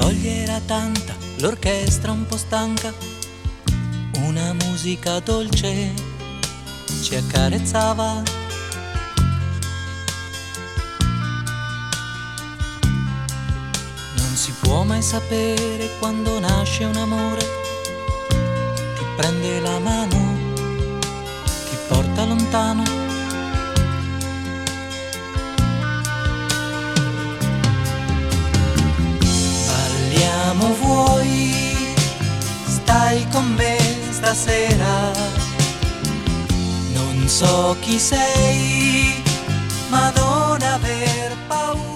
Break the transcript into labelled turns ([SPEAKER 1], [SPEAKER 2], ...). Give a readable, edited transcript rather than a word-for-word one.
[SPEAKER 1] voglia era tanta, l'orchestra un po' stanca, una musica dolce ci accarezzava. Non si può mai sapere quando nasce un amore, ti prende la mano, ti porta lontano. Balliamo, vuoi? Stai con me stasera. Non so chi sei, ma non aver paura.